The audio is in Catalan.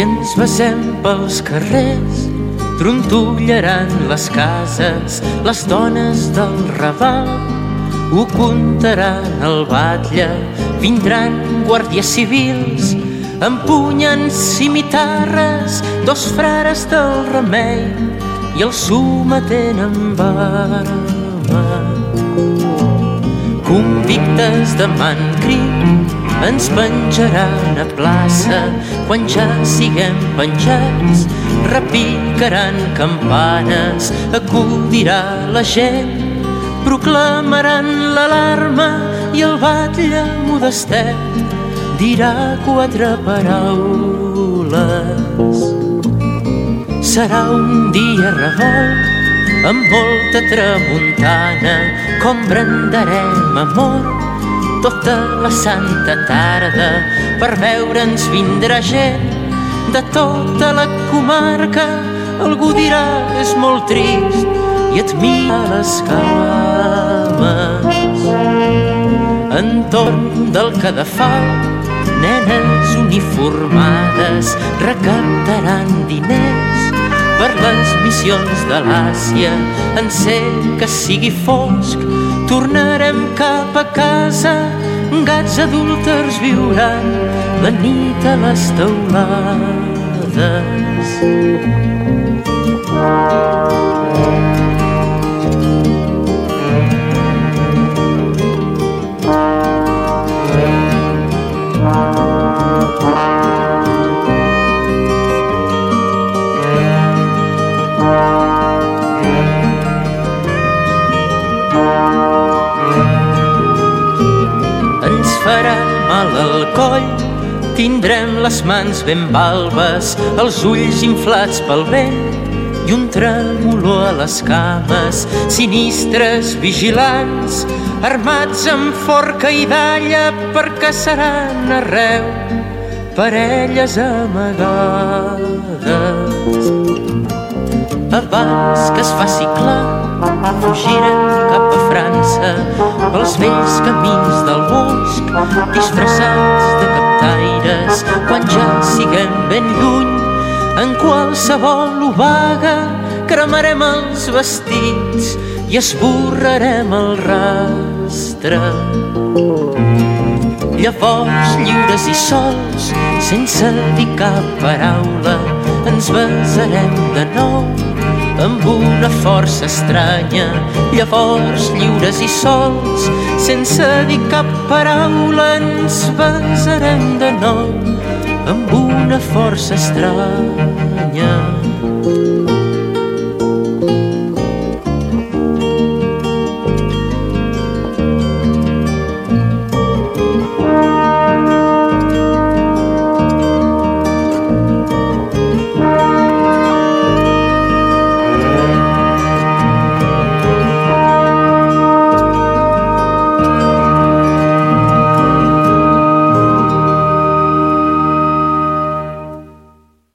ens besem pels carrers, trontollaran les cases, les dones del Raval ho contaran al batlle, vindran guàrdies civils, empunyen cimitarres, dos frares del Remei i el sometent amb arma. Convictes de mancrim ens penjaran a plaça, quan ja siguem penjats repicaran campanes, acudirà la gent, proclamaran l'alarma i el batlle modestet dirà 4 paraules. Serà un dia revolt amb molta tramuntana, com brandarem amor tota la santa tarda. Per veure'ns vindrà gent de tota la comarca, algú dirà és molt trist i et mira les cames. Entorn del cadafal, nenes uniformades recaptaran diners per les missions de l'Àsia. En ser que sigui fosc, tornarem cap a casa, gats adúlters viuran la nit a les teulades. Ens farà mal al coll, tindrem les mans ben balbes, els ulls inflats pel vent i un tremolor a les cames. Sinistres vigilants, armats amb forca i dalla, perquè seran arreu parelles amagades. Abans que es faci clar, fugirem cap a França pels vells camins del bosc, disfressats de captaires. Quan ja siguem ben lluny, en qualsevol obaga cremarem els vestits i esborrarem el rastre. Llavors, lliures i sols, sense dir cap paraula, ens besarem de nou amb una força estranya. Llavors, lliures i sols, sense dir cap paraula, ens besarem de nou amb una força estranya.